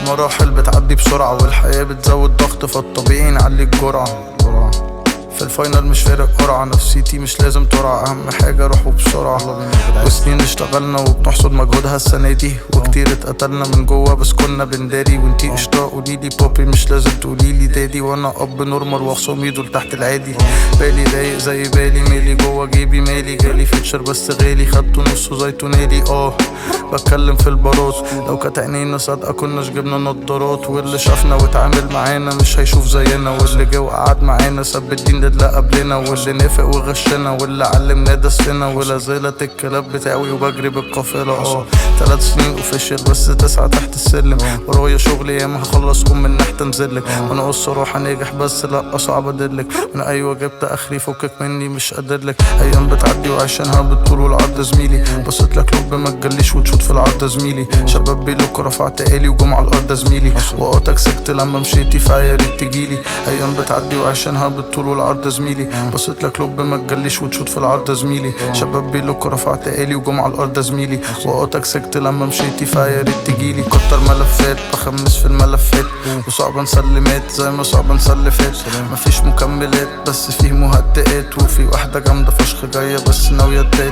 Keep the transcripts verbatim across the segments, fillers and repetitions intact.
المراحل بتعدي بسرعة والحياة بتزود ضغط، فالطبيعي نعلي الجرعة. في الفاينل مش فارق قرعة، نفسيتي مش لازم ترعى، اهم حاجة روحوا بسرعة. وسنين اشتغلنا وبنحصد مجهودها السنة دي، وكتير اتقتلنا من جوا بس كنا بنداري. وانتي قشطة قوليلي بوبي مش لازم تقوليلي دادي، وانا اب نورمال وخصومي دول تحت العادي. بالي رايق زي بالي مالي جوا جيبي مالي، جالي فيتشر بس غالي خدته نصه زيتونالي. اه بتكلم في البارات، لو كانت عينينا صادقة كناش جبنا نضارات. واللي شافنا واتعامل معانا مش هيشوف زينا، واللي جه وقعد معانا ساب الدين اللي قبلنا، واللي نافق وغشنا واللي علمنا دسنا. ولا زالت الكلاب بتاعي وبجري بالقافلة. اه تلات سنين اوفيشال بس تسعة تحت السلم، ورايا شغل ياما هخلص قوم من نحت انزلك. وانا الصراحة ناجح بس لا صعب ادلك، انا ايوه جبت اخري فكك مني مش قادرلك. ايام بتعدي وعايشينها بالطول والعرض زميلي، بصيت لك لب ما تجليش وتشوط في العرض زميلي. شباب بيلوك رفعت آلي وجم على الارض زميلي، وقتك سكت لما مشيتي فعياريت تجيلي. ايام بتعدي وعايشينها بالطول والعرض زميلي، بصيت لك لب ما تجليش وتشوط في العرض زميلي. شباب بيلوك رفعت آلي وجم على الارض زميلي، وقتك سكت لما مشيتي فعياريت تجيلي. كتر ملفات بخمس في الملفات، وصعب نسلمات زي ما صعب نسلفات. مفيش مكملات بس فيه مهدئات، وفي واحدة جامدة فشخ جاية بس ناوية تبات.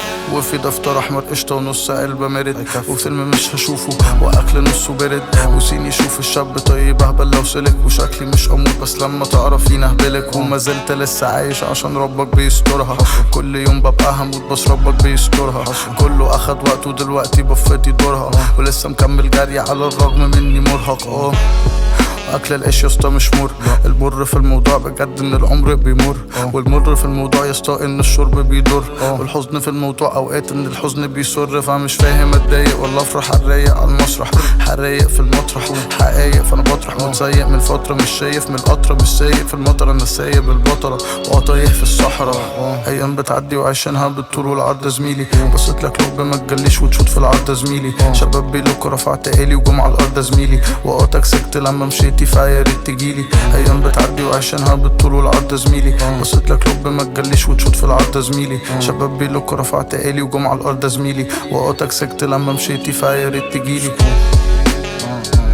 وفي دفتر احمر قشطة ونص علبة مرد، وفيلم مش هشوفه واكل نصه برد. وسيني شوف الشاب طيب اهبل لو سلك، وشكلي مش امور بس لما تعرفيني اهبلك. وما زلت لسه عايش عشان ربك بيسترها، كل يوم ببقى هموت بس ربك بيسترها. كله اخد وقته دلوقتي بفتي دورها، ولسه مكمل جري على الرغم مني مرهق. اه اكل العيش يسطا مش مر، المر في الموضوع بجد ان العمر بيمر. والمر في الموضوع يسطا ان الشرب بيضر، والحزن في الموضوع اوقات ان الحزن بيسر. فمش فاهم اتضايق ولا افرح، الرايق على المسرح حرايق في المطرح حقايق. فانا بطرح متسيق من فترة مش شايف من القطرة، مش سايق في المطر انا سايب البطلة وقطايح في الصحراء. ايام بتعدي وعايشينها بالطول والعرض زميلي، بصيت لك لب ما تجليش وتشوط في العرض زميلي. شباب بيلوك رفعت آلي وجم على الارض زميلي، وقتك سكت لما مشيت فعياريت تجيلي. ايام بتعدي وعايشينها بالطول والعرض زميلي، بصيت لك لب ما تجليش وتشوط في العرض زميلي. شباب بيلوك رفعت آلي وجم على الارض زميلي، وقتك سكت لما مشيتي فعياريت تجيلي.